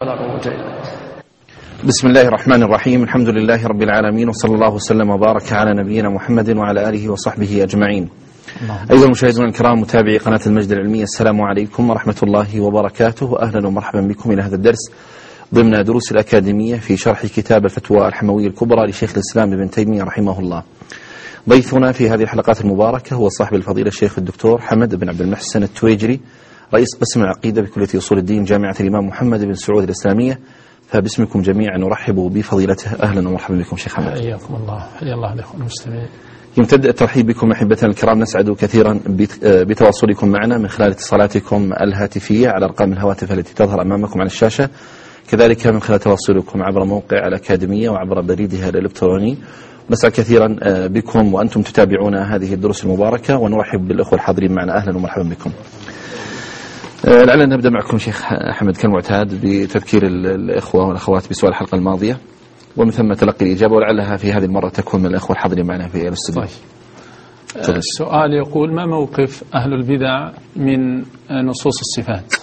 بسم الله الرحمن الرحيم. الحمد لله رب العالمين، وصلى الله وسلم وبارك على نبينا محمد وعلى آله وصحبه أجمعين. أيها المشاهدون الكرام متابعي قناة المجد العلمية، السلام عليكم ورحمة الله وبركاته، وأهلا ومرحبا بكم إلى هذا الدرس ضمن دروس الأكاديمية في شرح كتاب الفتوى الحموية الكبرى لشيخ الإسلام ابن تيمية رحمه الله. ضيفنا في هذه الحلقات المباركة هو صاحب الفضيلة الشيخ الدكتور حمد بن عبد المحسن التويجري، رئيس قسم العقيدة بكلية أصول الدين جامعة الإمام محمد بن سعود الإسلامية. فباسمكم جميعا نرحب بفضيلته. أهلا ومرحبا بكم شيخ حمد. حياكم الله. حيا الله الإخوة المستمعين. يمتد الترحيب بكم أحبتنا الكرام. نسعد كثيرا بتواصلكم معنا من خلال اتصالاتكم الهاتفية على أرقام الهواتف التي تظهر أمامكم على الشاشة، كذلك من خلال تواصلكم عبر موقع الأكاديمية وعبر بريدها الإلكتروني. نسعد كثيرا بكم وأنتم تتابعون هذه الدروس المباركة، ونرحب بالأخوة الحاضرين معنا. أهلا ومرحبا بكم. لعلنا نبدأ معكم شيخ أحمد كالمعتاد بتذكير الإخوة والأخوات بسؤال الحلقة الماضية، ومن ثم تلقي الإجابة، ولعلها في هذه المرة تكون من الأخوة الحاضرين معنا في الاستوديو. السؤال يقول: ما موقف أهل البدع من نصوص الصفات؟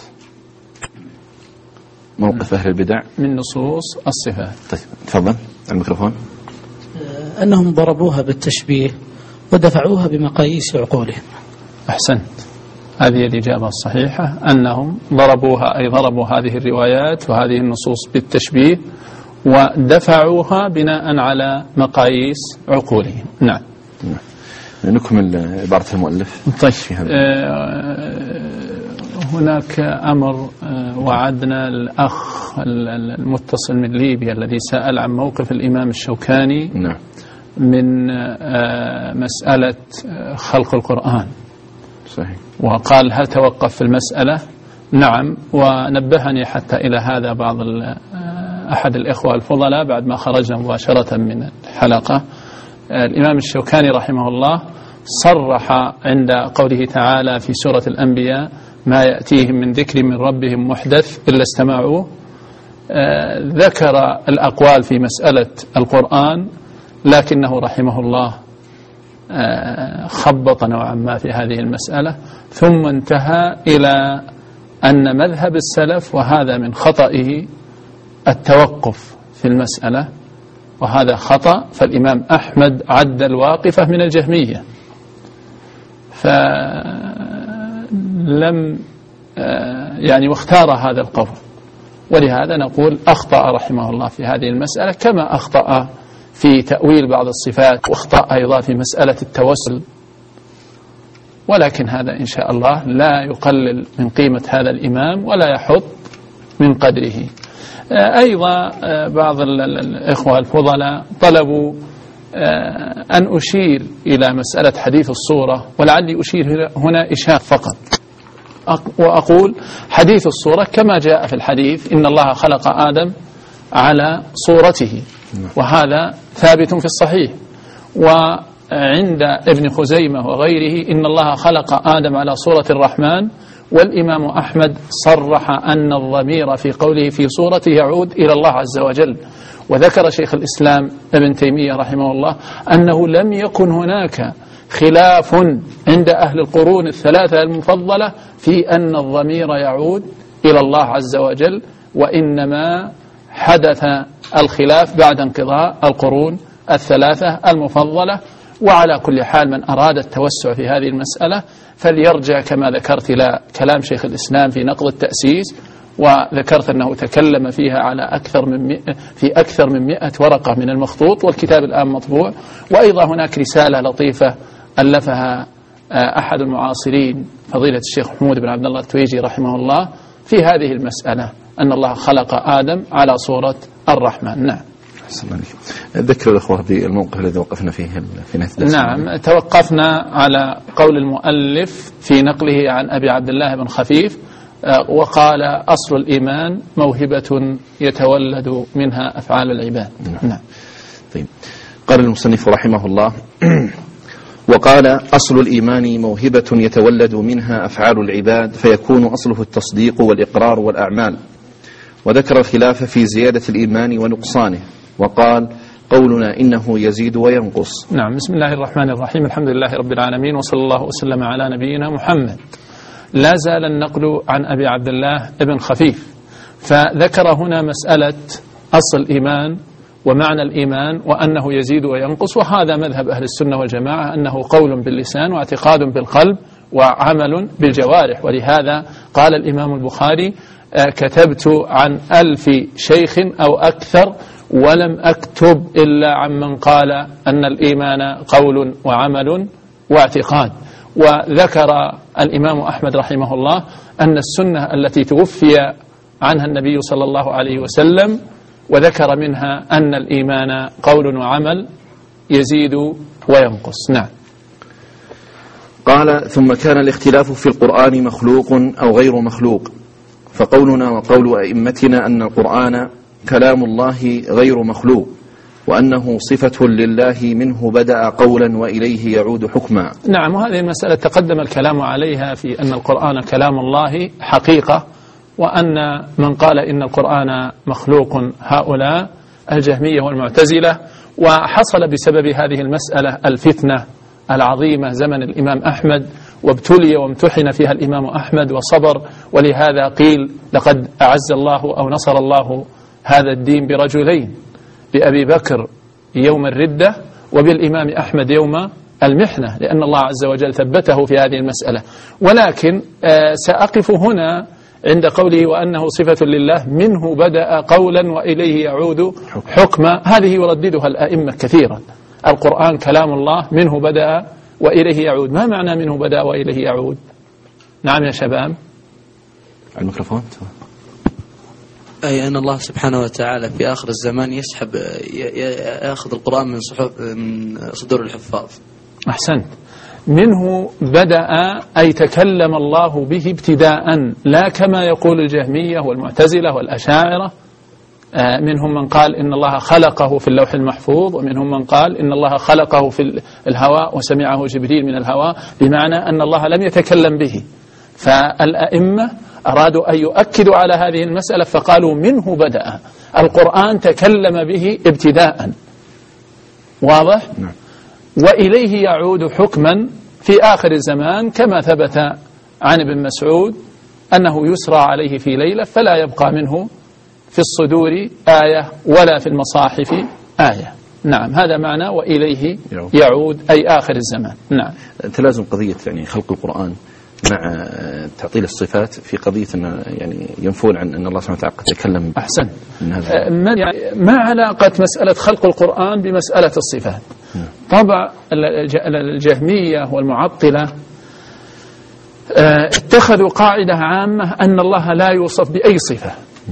موقف أهل البدع من نصوص الصفات. طيب تفضل الميكروفون. أنهم ضربوها بالتشبيه ودفعوها بمقاييس عقولهم. أحسنت، هذه الإجابة الصحيحة، أنهم ضربوا هذه الروايات وهذه النصوص بالتشبيه ودفعوها بناء على مقاييس عقولهم. نعم. نكمل عبارة المؤلف. طيب، هناك أمر وعدنا الأخ المتصل من ليبيا الذي سأل عن موقف الإمام الشوكاني من مسألة خلق القرآن. صحيح. وقال: هل توقف في المسألة؟ نعم. ونبهني حتى إلى هذا أحد الإخوة الفضلاء بعد ما خرجنا مباشرة من الحلقة. الإمام الشوكاني رحمه الله صرح عند قوله تعالى في سورة الأنبياء: ما يأتيهم من ذكر من ربهم محدث إلا استمعوه. ذكر الأقوال في مسألة القرآن، لكنه رحمه الله خبط نوعا ما في هذه المسألة، ثم انتهى إلى أن مذهب السلف، وهذا من خطئه، التوقف في المسألة، وهذا خطأ. فالإمام أحمد عد الواقفة من الجهمية، فلم واختار هذا القول، ولهذا نقول أخطأ رحمه الله في هذه المسألة، كما أخطأ في تأويل بعض الصفات، واخطأ أيضا في مسألة التوسل. ولكن هذا إن شاء الله لا يقلل من قيمة هذا الإمام ولا يحط من قدره. أيضا بعض الإخوة الفضلاء طلبوا أن أشير إلى مسألة حديث الصورة، ولعلي أشير هنا إشارة فقط، وأقول: حديث الصورة كما جاء في الحديث إن الله خلق آدم على صورته، وهذا ثابت في الصحيح. وعند ابن خزيمة وغيره إن الله خلق آدم على صورة الرحمن، والإمام أحمد صرح أن الضمير في قوله في صورته يعود إلى الله عز وجل. وذكر شيخ الإسلام ابن تيمية رحمه الله أنه لم يكن هناك خلاف عند أهل القرون الثلاثة المفضلة في أن الضمير يعود إلى الله عز وجل، وإنما حدث الخلاف بعد انقضاء القرون الثلاثة المفضلة. وعلى كل حال من أراد التوسع في هذه المسألة فليرجع كما ذكرت إلى كلام شيخ الإسلام في نقض التأسيس، وذكرت أنه تكلم فيها على أكثر من 100 ورقة من المخطوط، والكتاب الآن مطبوع. وأيضا هناك رسالة لطيفة ألفها أحد المعاصرين فضيلة الشيخ محمود بن عبد الله التويجي رحمه الله في هذه المسألة، أن الله خلق آدم على صورة الرحمن. نعم. ذكر الأخوة بالموقف الذي وقفنا فيه في نهاية الدرس. نعم، توقفنا على قول المؤلف في نقله عن أبي عبد الله بن خفيف، وقال: أصل الإيمان موهبة يتولد منها أفعال العباد. نعم. طيب، قال المصنف رحمه الله: وقال: أصل الإيمان موهبة يتولد منها أفعال العباد، فيكون أصله التصديق والإقرار والأعمال. وذكر الخلاف في زيادة الإيمان ونقصانه، وقال: قولنا إنه يزيد وينقص. نعم. بسم الله الرحمن الرحيم. الحمد لله رب العالمين، وصلى الله وسلم على نبينا محمد. لا زال النقل عن أبي عبد الله ابن خفيف، فذكر هنا مسألة أصل الإيمان ومعنى الإيمان وأنه يزيد وينقص، وهذا مذهب أهل السنة والجماعة أنه قول باللسان واعتقاد بالقلب وعمل بالجوارح. ولهذا قال الإمام البخاري كتبت عن 1000 شيخ أو أكثر ولم أكتب إلا عمن قال أن الإيمان قول وعمل واعتقاد. وذكر الإمام أحمد رحمه الله أن السنة التي توفي عنها النبي صلى الله عليه وسلم وذكر منها أن الإيمان قول وعمل يزيد وينقص. نعم. قال: ثم كان الاختلاف في القرآن مخلوق أو غير مخلوق، فقولنا وقول أئمتنا أن القرآن كلام الله غير مخلوق، وأنه صفة لله منه بدأ قولا وإليه يعود حكما. نعم، وهذه المسألة تقدم الكلام عليها في أن القرآن كلام الله حقيقة، وأن من قال إن القرآن مخلوق هؤلاء الجهمية والمعتزلة. وحصل بسبب هذه المسألة الفتنة العظيمة زمن الإمام أحمد، وابتلي وامتحن فيها الإمام أحمد وصبر، ولهذا قيل لقد أعز الله أو نصر الله هذا الدين برجلين، بأبي بكر يوم الردة وبالإمام أحمد يوم المحنة، لأن الله عز وجل ثبته في هذه المسألة. ولكن سأقف هنا عند قوله وأنه صفة لله منه بدأ قولا وإليه يعود حكما. هذه يرددها الأئمة كثيرا. القرآن كلام الله منه بدأ وإليه يعود. ما معنى منه بدأ وإليه يعود؟ نعم يا شباب. الميكروفون. أي أن الله سبحانه وتعالى في آخر الزمان يأخذ القرآن من صدور الحفاظ. أحسنت. منه بدأ أي تكلم الله به ابتداء، لا كما يقول الجهمية والمعتزلة والأشاعرة. منهم من قال إن الله خلقه في اللوح المحفوظ، ومنهم من قال إن الله خلقه في الهواء وسمعه جبريل من الهواء، بمعنى أن الله لم يتكلم به. فالأئمة أرادوا أن يؤكدوا على هذه المسألة فقالوا منه بدأ، القرآن تكلم به ابتداء. واضح؟ وإليه يعود حكما في آخر الزمان، كما ثبت عن ابن مسعود أنه يسرى عليه في ليلة فلا يبقى منه في الصدور آية ولا في المصاحف آية. نعم، هذا معنى وإليه يعود أي آخر الزمان. نعم. تلازم قضية يعني خلق القرآن مع تعطيل الصفات في قضية أن يعني ينفون عن أن الله سبحانه وتعالى يتكلم. أحسن. ما علاقة مسألة خلق القرآن بمسألة الصفات؟ طبعا الجهمية والمعطلة اتخذوا قاعدة عامة أن الله لا يوصف بأي صفة.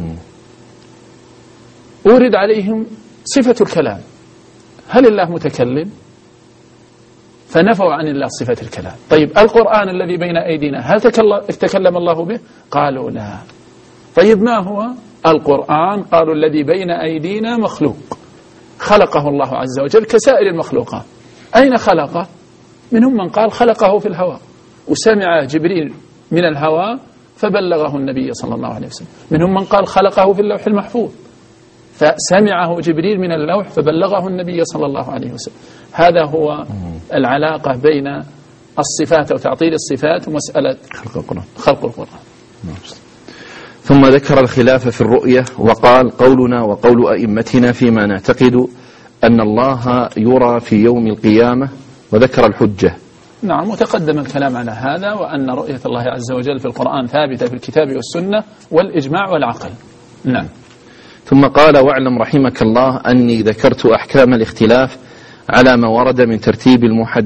أورد عليهم صفة الكلام، هل الله متكلم؟ فنفوا عن الله صفة الكلام. طيب القرآن الذي بين أيدينا هل تكلم الله به؟ قالوا لا. طيب ما هو القرآن؟ قالوا الذي بين أيدينا مخلوق خلقه الله عز وجل كسائر المخلوقات. أين خلقه؟ منهم من قال خلقه في الهواء وسمع جبريل من الهواء فبلغه النبي صلى الله عليه وسلم. منهم من قال خلقه في اللوح المحفوظ فسمعه جبريل من اللوح فبلغه النبي صلى الله عليه وسلم. هذا هو العلاقة بين الصفات أو تعطيل الصفات ومسألة خلق القرآن. ثم ذكر الخلاف في الرؤية وقال قولنا وقول أئمتنا فيما نعتقد أن الله يرى في يوم القيامة، وذكر الحجة. نعم، وتقدم الكلام على هذا، وأن رؤية الله عز وجل في القرآن ثابتة في الكتاب والسنة والإجماع والعقل. نعم. ثم قال واعلم رحمك الله أني ذكرت أحكام الاختلاف على ما ورد من ترتيب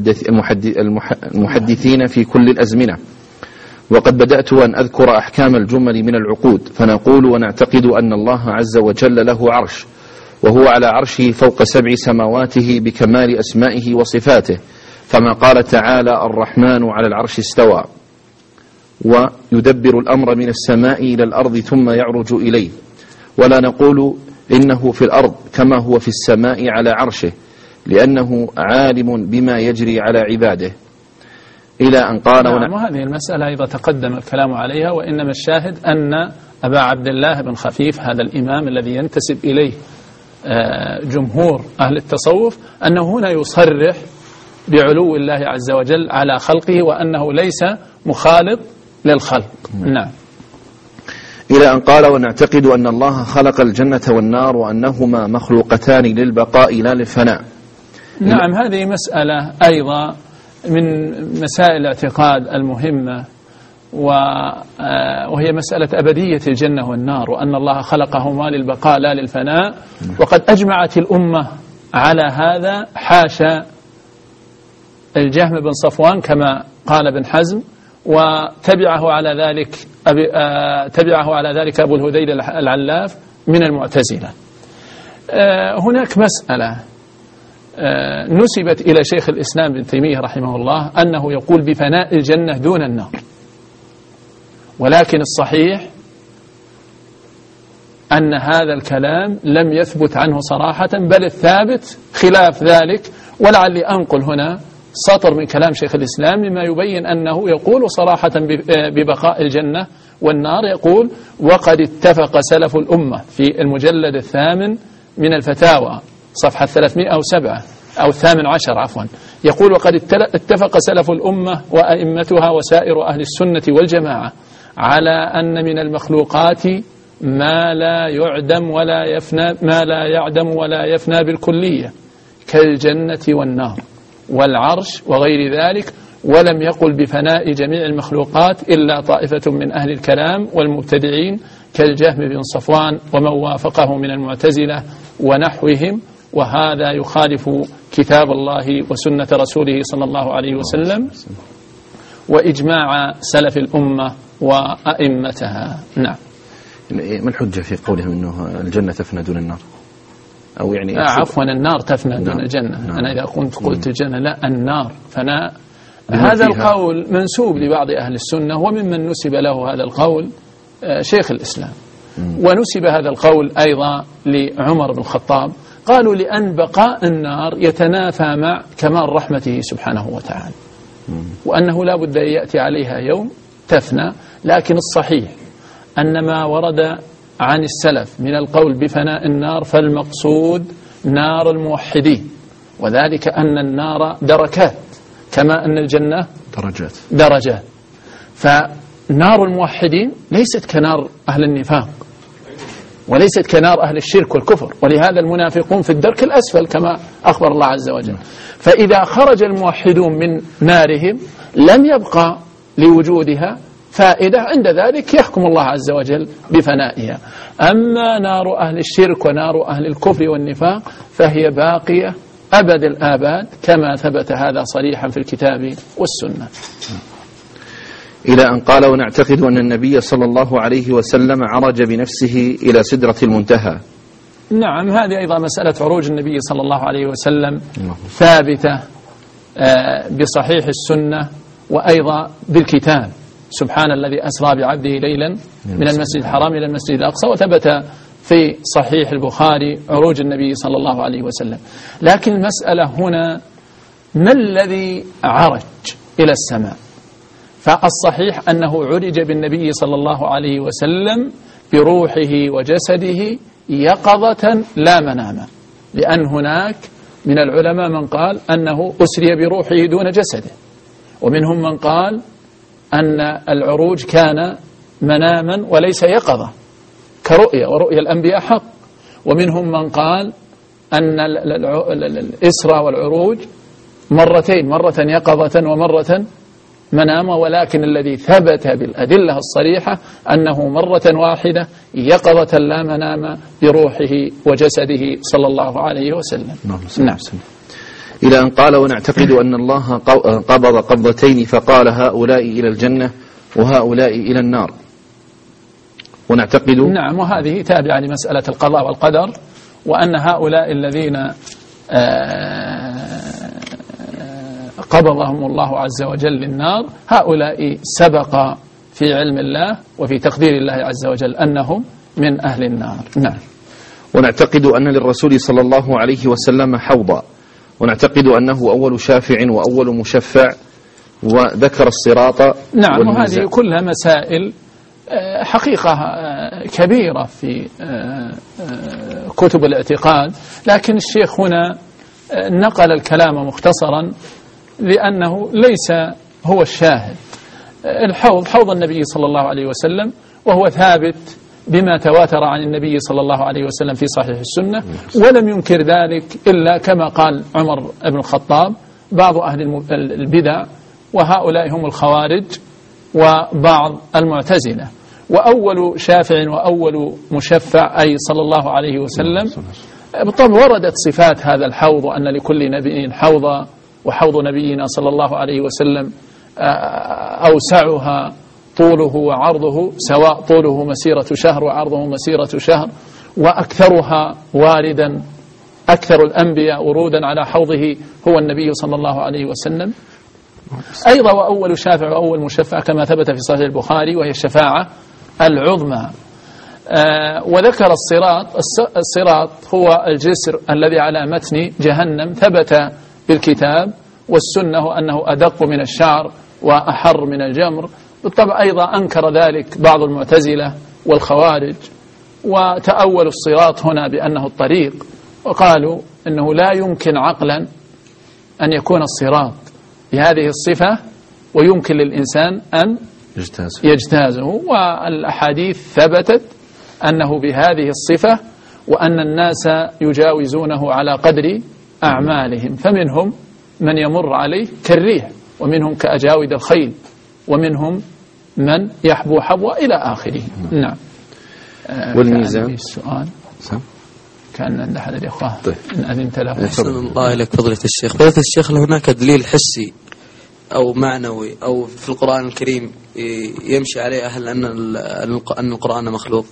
المحدثين في كل الأزمنة، وقد بدأت أن أذكر أحكام الجمل من العقود، فنقول ونعتقد أن الله عز وجل له عرش، وهو على عرشه فوق 7 سماواته بكمال أسمائه وصفاته، كما قال تعالى الرحمن على العرش استوى، ويدبر الأمر من السماء إلى الأرض ثم يعرج إليه، ولا نقول إنه في الأرض كما هو في السماء على عرشه، لأنه عالم بما يجري على عباده، إلى أن قال نعم. وهذه المسألة أيضا تقدم الكلام عليها، وإنما الشاهد أن أبا عبد الله بن خفيف هذا الإمام الذي ينتسب إليه جمهور أهل التصوف أنه هنا يصرح بعلو الله عز وجل على خلقه، وأنه ليس مخالط للخلق. نعم. إلى أن قال ونعتقد أن الله خلق الجنة والنار وأنهما مخلوقتان للبقاء لا للفناء. نعم، هذه مسألة أيضا من مسائل الاعتقاد المهمة، وهي مسألة أبدية الجنة والنار، وأن الله خلقهما للبقاء لا للفناء. وقد أجمعت الأمة على هذا، حاشا الجهم بن صفوان كما قال ابن حزم، وتبعه على ذلك أبو الهذيل العلاف من المعتزلة. هناك مسألة نسبت إلى شيخ الإسلام ابن تيمية رحمه الله أنه يقول بفناء الجنة دون النار، ولكن الصحيح أن هذا الكلام لم يثبت عنه صراحة، بل الثابت خلاف ذلك. ولعلي أنقل هنا سطر من كلام شيخ الإسلام مما يبين أنه يقول صراحة ببقاء الجنة والنار. يقول: وقد اتفق سلف الأمة في المجلد 8 من الفتاوى صفحة 307 أو 18 عفوا، يقول: وقد اتفق سلف الأمة وأئمتها وسائر أهل السنة والجماعة على أن من المخلوقات ما لا يعدم ولا يفنى بالكلية كالجنة والنار والعرش وغير ذلك، ولم يقل بفناء جميع المخلوقات إلا طائفة من أهل الكلام والمبتدعين كالجهم بن صفوان ومن وافقه من المعتزلة ونحوهم، وهذا يخالف كتاب الله وسنة رسوله صلى الله عليه وسلم وإجماع سلف الأمة وأئمتها. نعم. ما الحجة في قولهم أنه الجنة تفنى دون النار؟ أو يعني عفوا النار تفنى دون الجنة. أنا إذا قلت الجنة لا، النار فناء. هذا القول منسوب لبعض أهل السنة، وممن نسب له هذا القول شيخ الإسلام، ونسب هذا القول أيضا لعمر بن الخطاب. قالوا لأن بقاء النار يتنافى مع كمال رحمته سبحانه وتعالى، وأنه لا بد أن يأتي عليها يوم تفنى. لكن الصحيح أن ما ورد عن السلف من القول بفناء النار فالمقصود نار الموحدين، وذلك أن النار دركات كما أن الجنة درجات. فنار الموحدين ليست كنار أهل النفاق، وليست كنار أهل الشرك والكفر، ولهذا المنافقون في الدرك الأسفل كما أخبر الله عز وجل. فإذا خرج الموحدون من نارهم لم يبقى لوجودها فائدة، عند ذلك يحكم الله عز وجل بفنائها. أما نار أهل الشرك ونار أهل الكفر والنفاق فهي باقية أبد الآباد، كما ثبت هذا صريحا في الكتاب والسنة. إلى أن قال ونعتقد أن النبي صلى الله عليه وسلم عرج بنفسه إلى سدرة المنتهى. نعم، هذه أيضا مسألة عروج النبي صلى الله عليه وسلم ثابتة بصحيح السنة وأيضا بالكتاب. سبحان الذي أسرى بعبده ليلا من المسجد الحرام إلى المسجد الأقصى، وثبت في صحيح البخاري عروج النبي صلى الله عليه وسلم. لكن المسألة هنا ما الذي عرج إلى السماء؟ فالصحيح أنه عرج بالنبي صلى الله عليه وسلم بروحه وجسده يقظة لا مناما، لأن هناك من العلماء من قال أنه أسري بروحه دون جسده، ومنهم من قال أن العروج كان مناما وليس يقظة كرؤية، ورؤية الأنبياء حق. ومنهم من قال أن الإسرى والعروج مرتين، مرة يقظة ومرة مناما، ولكن الذي ثبت بالأدلة الصريحة أنه مرة واحدة يقظة لا منام بروحه وجسده صلى الله عليه وسلم. نعم. إلى أن قال ونعتقد أن الله قبض قبضتين فقال هؤلاء إلى الجنة وهؤلاء إلى النار. ونعتقد نعم، وهذه تابعة لمسألة القضاء والقدر، وأن هؤلاء الذين قبضهم الله عز وجل للنار هؤلاء سبق في علم الله وفي تقدير الله عز وجل أنهم من أهل النار. نعم. ونعتقد أن للرسول صلى الله عليه وسلم حوضا، ونعتقد أنه أول شافع وأول مشفع، وذكر الصراط. نعم، وهذه كلها مسائل حقيقة كبيرة في كتب الاعتقاد، لكن الشيخ هنا نقل الكلام مختصرا لأنه ليس هو الشاهد. الحوض حوض النبي صلى الله عليه وسلم، وهو ثابت بما تواتر عن النبي صلى الله عليه وسلم في صحيح السنة، ولم ينكر ذلك إلا كما قال عمر بن الخطاب بعض أهل البدع، وهؤلاء هم الخوارج وبعض المعتزلة. وأول شافع وأول مشفع أي صلى الله عليه وسلم. بالطبع وردت صفات هذا الحوض، وأن لكل نبي حوضا، وحوض نبينا صلى الله عليه وسلم أوسعها طوله وعرضه سواء، طوله مسيرة شهر وعرضه مسيرة شهر، وأكثرها واردا، أكثر الأنبياء ورودا على حوضه هو النبي صلى الله عليه وسلم. أيضا وأول شافع وأول مشفع كما ثبت في صحيح البخاري، وهي الشفاعة العظمى. وذكر الصراط هو الجسر الذي على متن جهنم، ثبت بالكتاب والسنة أنه أدق من الشعر وأحر من الجمر. بالطبع أيضا أنكر ذلك بعض المعتزلة والخوارج، وتأولوا الصراط هنا بأنه الطريق، وقالوا أنه لا يمكن عقلا أن يكون الصراط بهذه الصفة ويمكن للإنسان أن يجتازه. والأحاديث ثبتت أنه بهذه الصفة، وأن الناس يجاوزونه على قدر أعمالهم، فمنهم من يمر عليه كالريح، ومنهم كأجاود الخيل، ومنهم من يحبو حبوة إلى آخره. نعم. والميزان السؤال كان عند أحد الإخوة إن أذنت له. أحسن الله إليك فضيلة الشيخ. فضيلة الشيخ، هل هناك دليل حسي أو معنوي أو في القرآن الكريم يمشي عليه أهل أن القرآن مخلوق؟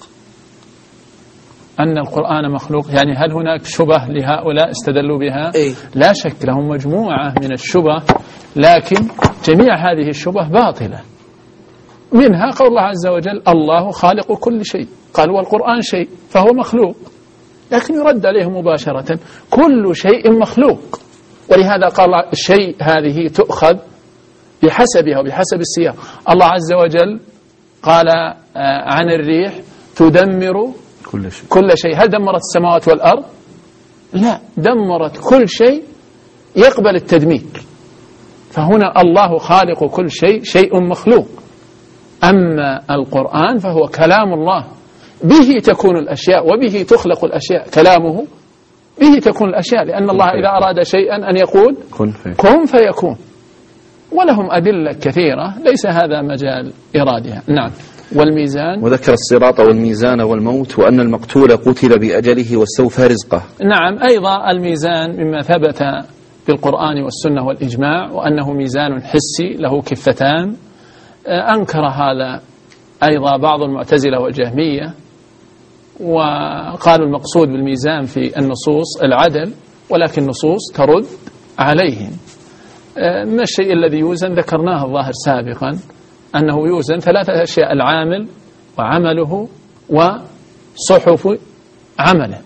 أن القرآن مخلوق، يعني هل هناك شبه لهؤلاء استدلوا بها؟ لا شك لهم مجموعة من الشبه، لكن جميع هذه الشبه باطلة. منها قول الله عز وجل: الله خالق كل شيء، قال والقرآن شيء فهو مخلوق، لكن يرد عليه مباشرة: كل شيء مخلوق. ولهذا قال الشيء هذه تؤخذ بحسبها وبحسب السياق. الله عز وجل قال عن الريح: تدمر كل شيء. هل دمرت السماوات والأرض؟ لا، دمرت كل شيء يقبل التدمير. فهنا الله خالق كل شيء، شيء مخلوق. أما القرآن فهو كلام الله، به تكون الأشياء وبه تخلق الأشياء، كلامه به تكون الأشياء، لأن الله إذا أراد شيئا أن يقول كن فيكون. ولهم أدلة كثيرة ليس هذا مجال إرادها. نعم. والميزان، وذكر الصراط والميزان والموت، وأن المقتول قتل بأجله واستوفى رزقه. نعم. أيضا الميزان مما ثبت في القرآن والسنة والإجماع، وأنه ميزان حسي له كفتان. أنكر هذا أيضا بعض المعتزلة والجهمية، وقالوا المقصود بالميزان في النصوص العدل، ولكن النصوص ترد عليهم. ما الشيء الذي يوزن؟ ذكرناه الظاهر سابقا، أنه يوزن 3 أشياء: العامل وعمله وصحف عمله.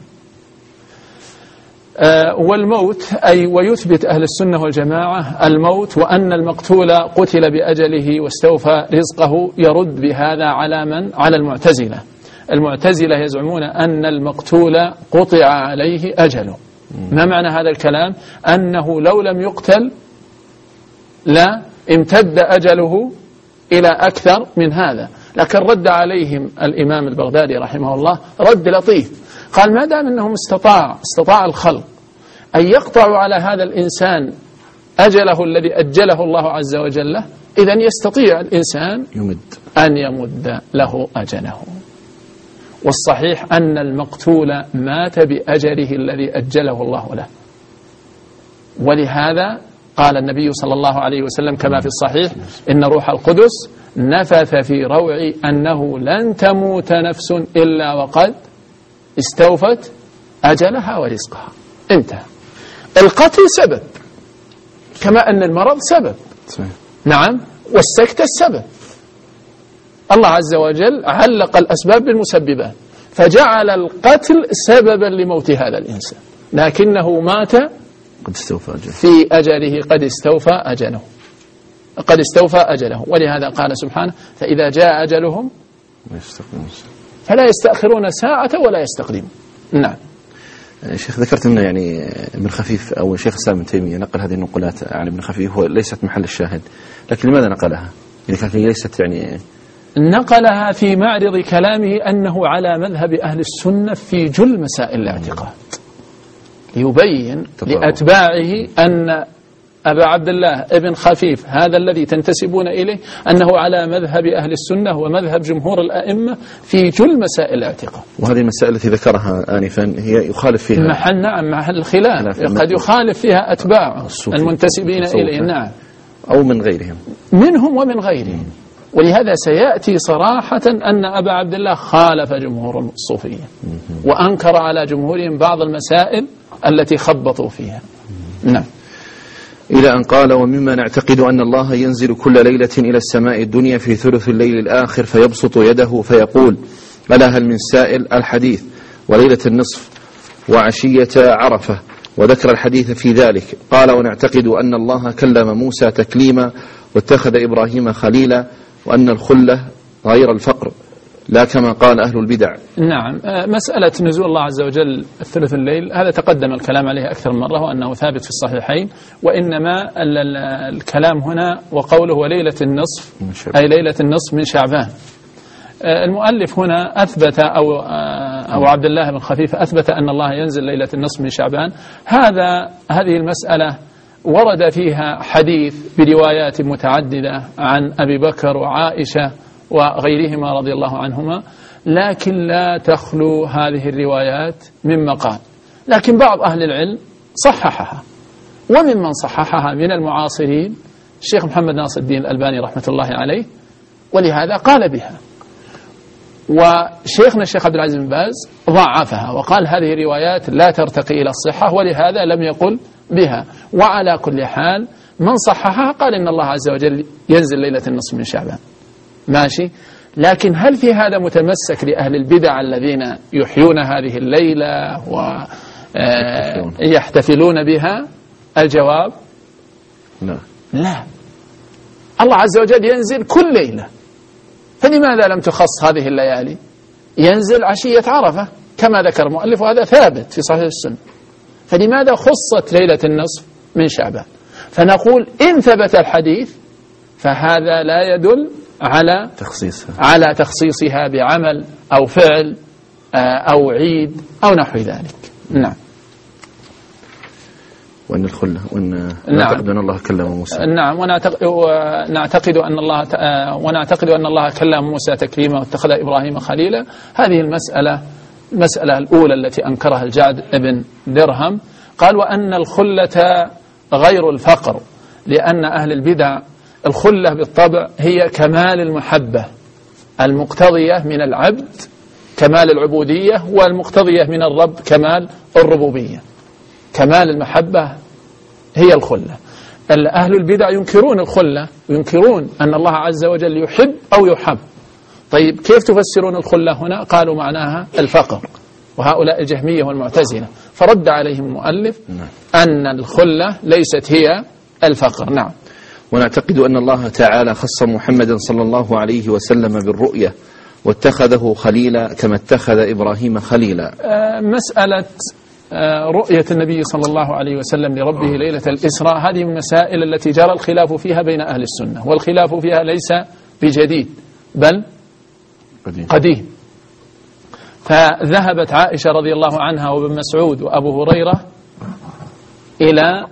والموت أي ويثبت أهل السنة والجماعة الموت، وأن المقتول قتل بأجله واستوفى رزقه، يرد بهذا على من؟ على المعتزلة. المعتزلة يزعمون أن المقتول قطع عليه أجله. ما معنى هذا الكلام؟ أنه لو لم يقتل لا امتد أجله إلى أكثر من هذا. لكن رد عليهم الإمام البغدادي رحمه الله رد لطيف، قال: ما دام أنهم استطاع الخلق أن يقطعوا على هذا الإنسان أجله الذي أجله الله عز وجل له، إذن يستطيع الإنسان أن يمد له أجله. والصحيح أن المقتول مات بأجله الذي أجله الله له. ولهذا قال النبي صلى الله عليه وسلم كما في الصحيح: إن روح القدس نفث في روعي أنه لن تموت نفس إلا وقد استوفت أجلها ورزقها. انتهى. القتل سبب، كما أن المرض سبب. نعم. والسكتة السبب. الله عز وجل علق الأسباب بالمسببات، فجعل القتل سببا لموت هذا الإنسان، لكنه مات في أجله، قد استوفى أجله. ولهذا قال سبحانه: فإذا جاء أجلهم فلا يستأخرون ساعة ولا يستقدمون. نعم. شيخ، ذكرت أنه يعني ابن خفيف أو شيخ الإسلام ابن تيمية نقل هذه النقولات عن ابن خفيف، هو ليست محل الشاهد، لكن لماذا نقلها؟ يعني كانت ليست يعني نقلها في معرض كلامه أنه على مذهب أهل السنة في جل مسائل الاعتقاد، ليبين لأتباعه أن أبا عبد الله ابن خفيف هذا الذي تنتسبون إليه أنه على مذهب أهل السنة ومذهب جمهور الأئمة في جل مسائل الاعتقاد. وهذه المسائل التي ذكرها آنفا هي يخالف فيها محل الخلاف، قد يخالف فيها أتباع المنتسبين إليه، نعم، أو من غيرهم، منهم ومن غيرهم. ولهذا سيأتي صراحة أن أبا عبد الله خالف جمهور الصوفية وأنكر على جمهورهم بعض المسائل التي خبطوا فيها. نعم. إلى أن قال: ومما نعتقد أن الله ينزل كل ليلة إلى السماء الدنيا في ثلث الليل الآخر فيبسط يده فيقول: ألا هل من سائل؟ الحديث، وليلة النصف، وعشية عرفة، وذكر الحديث في ذلك. قال: ونعتقد أن الله كلم موسى تكليما واتخذ إبراهيم خليلا، وأن الخلة غير الفقر، لا كما قال أهل البدع. نعم. مسألة نزول الله عز وجل الثلث الليل هذا تقدم الكلام عليه أكثر من مرة، وأنه ثابت في الصحيحين، وإنما الكلام هنا وقوله وليلة النصف أي ليلة النصف من شعبان. المؤلف هنا أثبت أو عبد الله بن خفيف أثبت أن الله ينزل ليلة النصف من شعبان. هذه المسألة ورد فيها حديث بروايات متعددة عن أبي بكر وعائشة وغيرهما رضي الله عنهما، لكن لا تخلو هذه الروايات من مقال، لكن بعض أهل العلم صححها، وممن صححها من المعاصرين الشيخ محمد ناصر الدين الألباني رحمة الله عليه، ولهذا قال بها. وشيخنا الشيخ عبد العزيز بن باز ضعفها وقال هذه الروايات لا ترتقي إلى الصحة، ولهذا لم يقل بها. وعلى كل حال من صححها قال إن الله عز وجل ينزل ليلة النصف من شعبان، ماشي. لكن هل في هذا متمسك لأهل البدع الذين يحيون هذه الليلة ويحتفلون بها؟ الجواب لا. الله عز وجل ينزل كل ليلة، فلماذا لم تخص هذه الليالي؟ ينزل عشية عرفة كما ذكر المؤلف، وهذا ثابت في صحيح السنة، فلماذا خصت ليلة النصف من شعبان؟ فنقول إن ثبت الحديث فهذا لا يدل على تخصيصها بعمل أو فعل أو عيد أو نحو ذلك. نعم. وأن الخلة ونعتقد أن الله كلم موسى. نعم. ونعتقد أن الله كلم موسى تكليما واتخذ إبراهيم خليلا. هذه المسألة الأولى التي أنكرها الجعد بن درهم. قال: وأن الخلة غير الفقر، لأن أهل البدع الخلة بالطبع هي كمال المحبة المقتضية من العبد كمال العبودية، والمقتضية من الرب كمال الربوبية. كمال المحبة هي الخلة. أهل البدع ينكرون الخلة وينكرون أن الله عز وجل يحب أو يحب. طيب كيف تفسرون الخلة هنا؟ قالوا معناها الفقر، وهؤلاء الجهمية والمعتزلة، فرد عليهم المؤلف أن الخلة ليست هي الفقر. نعم. ونعتقد أن الله تعالى خص محمدا صلى الله عليه وسلم بالرؤية واتخذه خليلا كما اتخذ إبراهيم خليلا. مسألة رؤية النبي صلى الله عليه وسلم لربه ليلة الإسراء هذه من المسائل التي جرى الخلاف فيها بين أهل السنة، والخلاف فيها ليس بجديد بل قديم. فذهبت عائشة رضي الله عنها وابن مسعود وأبو هريرة إلى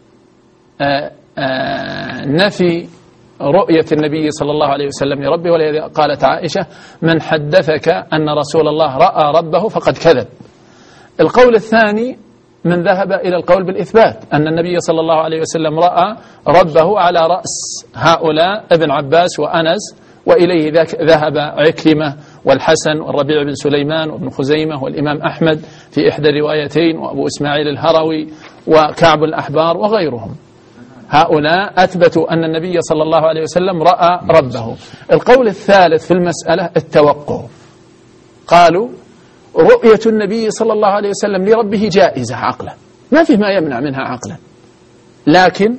نفي رؤية النبي صلى الله عليه وسلم لربه، ولذا قالت عائشة: من حدثك أن رسول الله رأى ربه فقد كذب. القول الثاني من ذهب إلى القول بالإثبات، أن النبي صلى الله عليه وسلم رأى ربه على رأس هؤلاء ابن عباس وأنس، وإليه ذهب عكرمة والحسن والربيع بن سليمان وابن خزيمة والإمام أحمد في إحدى الروايتين، وأبو إسماعيل الهروي وكعب الأحبار وغيرهم. هؤلاء أثبتوا أن النبي صلى الله عليه وسلم رأى ربه. القول الثالث في المسألة التوقع. قالوا: رؤية النبي صلى الله عليه وسلم لربه جائزة عقلا، ما فيه ما يمنع منها عقلا، لكن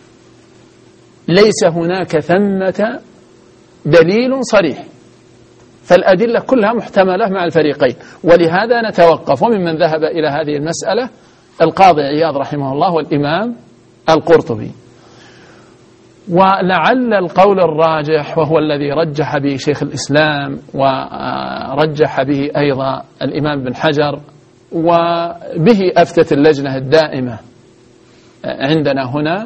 ليس هناك ثمة دليل صريح، فالأدلة كلها محتملة مع الفريقين، ولهذا نتوقف. وممن ذهب إلى هذه المسألة القاضي عياض رحمه الله والإمام القرطبي. ولعل القول الراجح وهو الذي رجح به شيخ الإسلام ورجح به أيضا الإمام بن حجر وبه أفتت اللجنة الدائمة عندنا هنا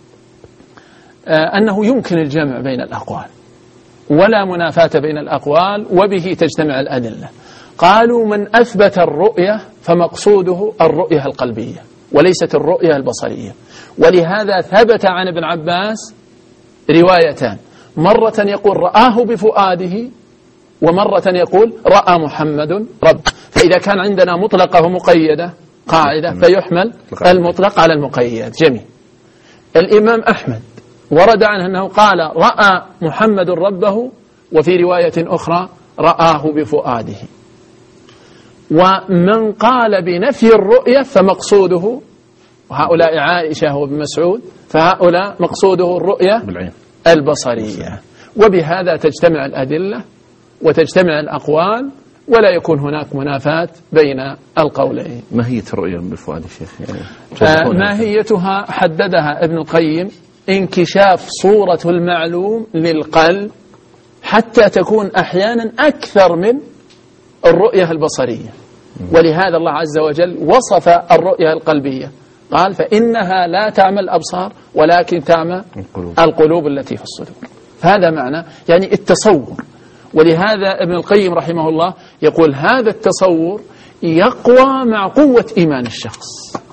أنه يمكن الجمع بين الأقوال ولا منافاة بين الأقوال وبه تجتمع الأدلة. قالوا من أثبت الرؤية فمقصوده الرؤية القلبية وليست الرؤية البصرية، ولهذا ثبت عن ابن عباس روايتان، مرة يقول رآه بفؤاده ومرة يقول رأى محمد رب. فإذا كان عندنا مطلقة ومقيدة قاعدة فيحمل المطلق على المقيد. جميل. الإمام أحمد ورد عنه أنه قال رأى محمد ربه، وفي رواية أخرى رآه بفؤاده. ومن قال بنفي الرؤية فمقصوده، وهؤلاء عائشة وابن مسعود، فهؤلاء مقصوده الرؤية البصرية. وبهذا تجتمع الأدلة وتجتمع الأقوال ولا يكون هناك منافاة بين القولين. ماهية الرؤية بالفؤاد شيخ؟ ماهيتها حددها ابن القيم انكشاف صورة المعلوم للقلب حتى تكون أحيانا أكثر من الرؤية البصرية. ولهذا الله عز وجل وصف الرؤية القلبية، قال فإنها لا تعمى الأبصار ولكن تعمى القلوب التي في الصدور. فهذا معنى يعني التصور. ولهذا ابن القيم رحمه الله يقول هذا التصور يقوى مع قوة إيمان الشخص.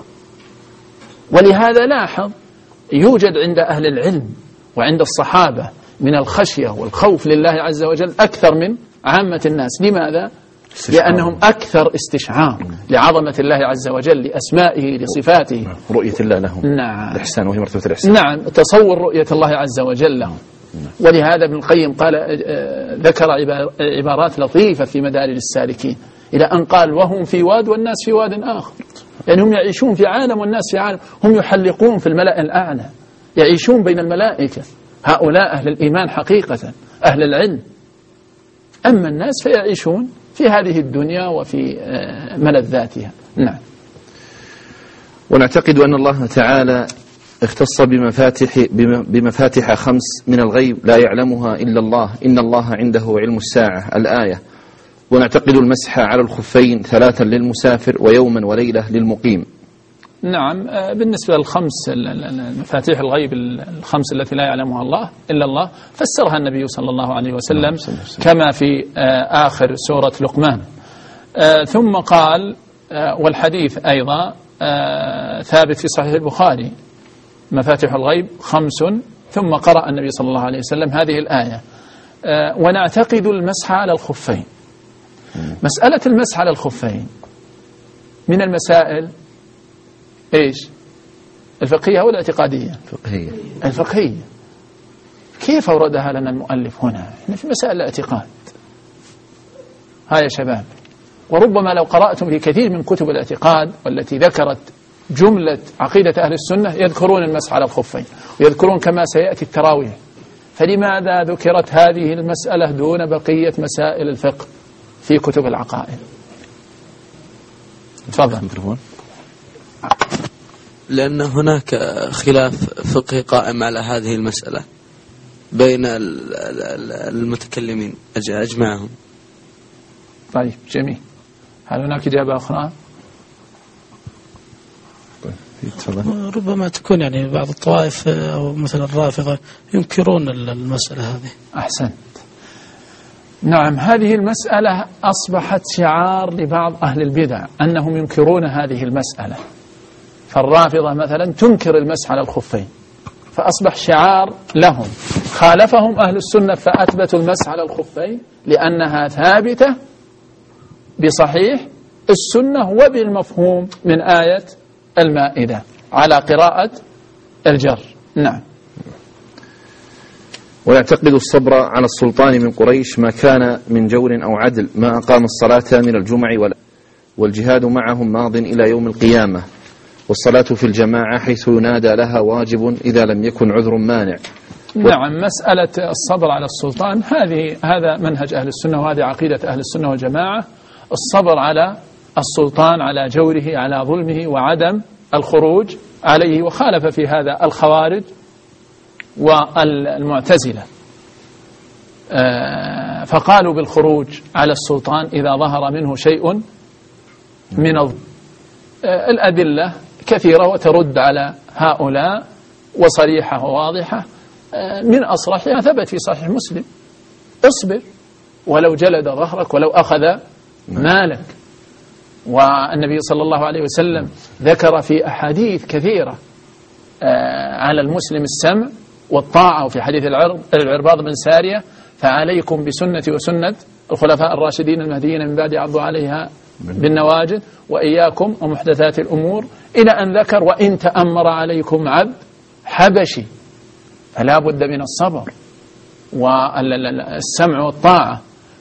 ولهذا لاحظ يوجد عند أهل العلم وعند الصحابة من الخشية والخوف لله عز وجل أكثر من عامة الناس. لماذا؟ لأنهم أكثر استشعار لعظمة الله عز وجل، لأسمائه، لصفاته، رؤية الله لهم. نعم. الإحسان وهي مرتبة الإحسان. نعم، تصور رؤية الله عز وجل لهم. ولهذا ابن القيم قال ذكر عبارات لطيفة في مدارج السالكين إلى أن قال وهم في واد والناس في واد آخر. يعني هم يعيشون في عالم والناس في عالم، هم يحلقون في الملأ الأعلى، يعيشون بين الملائكة. هؤلاء أهل الإيمان حقيقة، أهل العلم. أما الناس فيعيشون في هذه الدنيا وفي ملذاتها. نعم. ونعتقد أن الله تعالى اختص بمفاتح 5 من الغيب لا يعلمها إلا الله، إن الله عنده علم الساعة، الآية. ونعتقد المسح على الخفين 3 للمسافر ويوما وليلة للمقيم. نعم. بالنسبة للخمس مفاتيح الغيب ال5 التي لا يعلمها الله إلا الله فسرها النبي صلى الله عليه وسلم كما في آخر سورة لقمان. ثم قال والحديث أيضا ثابت في صحيح البخاري مفاتيح الغيب 5، ثم قرأ النبي صلى الله عليه وسلم هذه الآية. ونعتقد المسح على الخفين. مسألة المسح على الخفين من المسائل إيش؟ الفقهية أو الاعتقادية؟ الفقهية. كيف أوردها لنا المؤلف هنا؟ إحنا في مسائل الاعتقاد. يا شباب، وربما لو قرأتم في كثير من كتب الاعتقاد والتي ذكرت جملة عقيدة أهل السنة يذكرون المسح على الخفين ويذكرون كما سيأتي التراويح. فلماذا ذكرت هذه المسألة دون بقية مسائل الفقه في كتب العقائد؟ تفضل. لأن هناك خلاف فقهي قائم على هذه المسألة بين المتكلمين أجمعهم. طيب جميل. هل هناك إجابة أخرى؟ ربما تكون يعني بعض الطوائف أو مثل الرافضة ينكرون المسألة هذه. أحسنت. نعم، هذه المسألة أصبحت شعار لبعض أهل البدع أنهم ينكرون هذه المسألة. فالرافضة مثلا تنكر المسح على الخفين، فأصبح شعار لهم. خالفهم أهل السنة فأثبتوا المسح على الخفين لأنها ثابتة بصحيح السنة وبالمفهوم من آية المائدة على قراءة الجر. نعم. ويعتقد الصبر على السلطان من قريش ما كان من جور أو عدل، ما أقام الصلاة من الجمع والجهاد معهم ماض إلى يوم القيامة، والصلاة في الجماعة حيث ينادى لها واجب إذا لم يكن عذر مانع. نعم، مسألة الصبر على السلطان هذا منهج أهل السنة وهذه عقيدة أهل السنة والجماعة. الصبر على السلطان، على جوره، على ظلمه، وعدم الخروج عليه. وخالف في هذا الخوارج والمعتزلة، فقالوا بالخروج على السلطان إذا ظهر منه شيء من الأدلة كثيرة وترد على هؤلاء وصريحة وواضحة. من أصرحها ثبت في صحيح مسلم: اصبر ولو جلد ظهرك ولو أخذ مالك. والنبي صلى الله عليه وسلم ذكر في أحاديث كثيرة على المسلم السمع والطاعة. وفي حديث العرباض بن سارية: فعليكم بسنتي وسنة الخلفاء الراشدين المهديين من بعد عضوا عليها بالنواجذ وإياكم ومحدثات الأمور، إلى أن ذكر: وإن تأمر عليكم عبد حبشي فلا بد من الصبر والسمع والطاعة،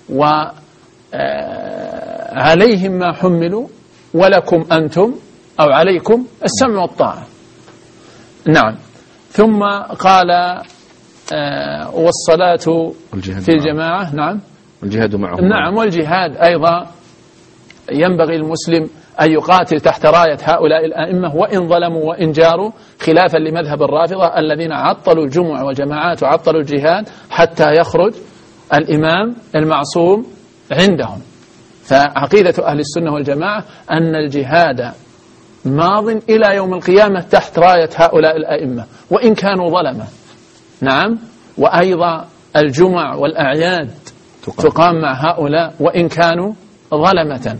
وعليهم ما حملوا ولكم أنتم أو عليكم السمع والطاعة. نعم. ثم قال: والصلاة في الجماعة. نعم. والجهاد معهم. نعم. والجهاد أيضا ينبغي المسلم أن يقاتل تحت راية هؤلاء الأئمة وإن ظلموا وإن جاروا، خلافا لمذهب الرافضة الذين عطلوا الجمع والجماعات وعطلوا الجهاد حتى يخرج الإمام المعصوم عندهم. فعقيدة أهل السنة والجماعة أن الجهاد ماض إلى يوم القيامة تحت راية هؤلاء الأئمة وإن كانوا ظلمة. نعم. وأيضا الجمع والأعياد تقام مع هؤلاء وإن كانوا ظلمة.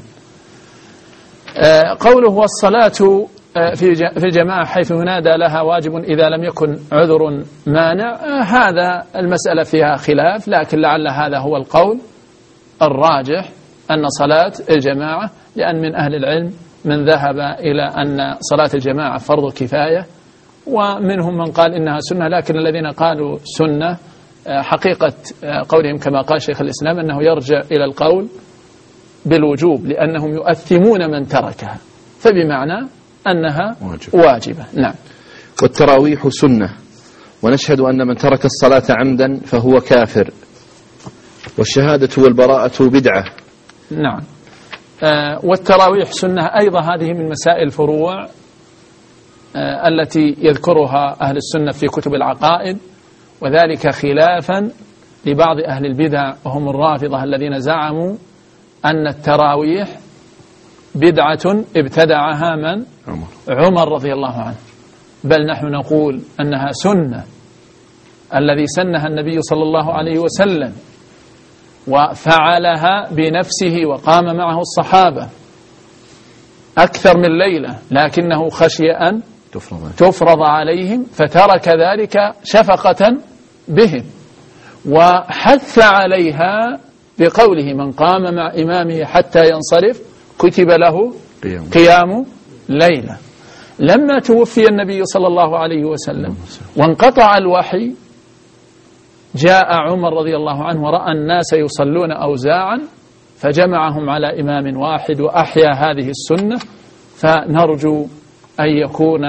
قوله: والصلاة في الجماعة حيث ينادى لها واجب إذا لم يكن عذر مانع، هذا المسألة فيها خلاف، لكن لعل هذا هو القول الراجح أن صلاة الجماعة، لأن من أهل العلم من ذهب إلى أن صلاة الجماعة فرض كفاية، ومنهم من قال إنها سنة، لكن الذين قالوا سنة حقيقة قولهم كما قال شيخ الإسلام أنه يرجع إلى القول بالوجوب، لأنهم يؤثمون من تركها، فبمعنى أنها واجبة. نعم. والتراويح سنة، ونشهد أن من ترك الصلاة عمدا فهو كافر، والشهادة والبراءة بدعة. نعم. والتراويح سنة أيضا، هذه من مسائل الفروع التي يذكرها أهل السنة في كتب العقائد، وذلك خلافا لبعض أهل البدع وهم الرافضة الذين زعموا أن التراويح بدعة ابتدعها من؟ عمر رضي الله عنه. بل نحن نقول أنها سنة الذي سنها النبي صلى الله عليه وسلم وفعلها بنفسه وقام معه الصحابة أكثر من ليلة، لكنه خشي أن تفرض عليهم فترك ذلك شفقة بهم، وحث عليها بقوله: من قام مع إمامه حتى ينصرف كتب له قيام ليلة. لما توفي النبي صلى الله عليه وسلم وانقطع الوحي، جاء عمر رضي الله عنه ورأى الناس يصلون أوزاعا فجمعهم على إمام واحد وأحيا هذه السنة، فنرجو أن يكون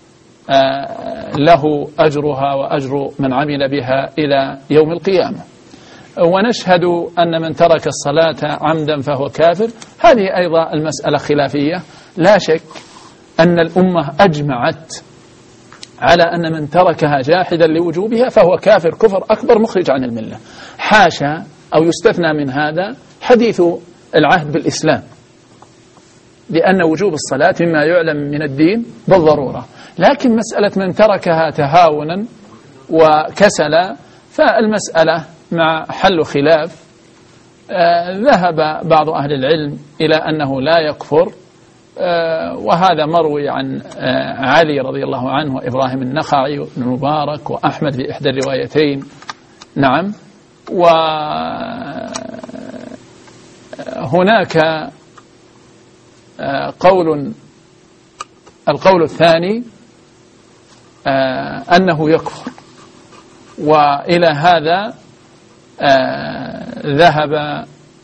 له أجرها وأجر من عمل بها إلى يوم القيامة. ونشهد أن من ترك الصلاة عمدا فهو كافر، هذه أيضا المسألة خلافية. لا شك أن الأمة أجمعت على أن من تركها جاحدا لوجوبها فهو كافر كفر أكبر مخرج عن الملة، حاشا أو يستثنى من هذا حديث العهد بالإسلام، لأن وجوب الصلاة مما يعلم من الدين بالضرورة. لكن مسألة من تركها تهاونا وكسلا فالمسألة مع حل خلاف. ذهب بعض أهل العلم إلى أنه لا يكفر، وهذا مروي عن علي رضي الله عنه وإبراهيم النخعي وابن المبارك وأحمد في إحدى الروايتين. نعم. وهناك القول الثاني أنه يكفر، وإلى هذا ذهب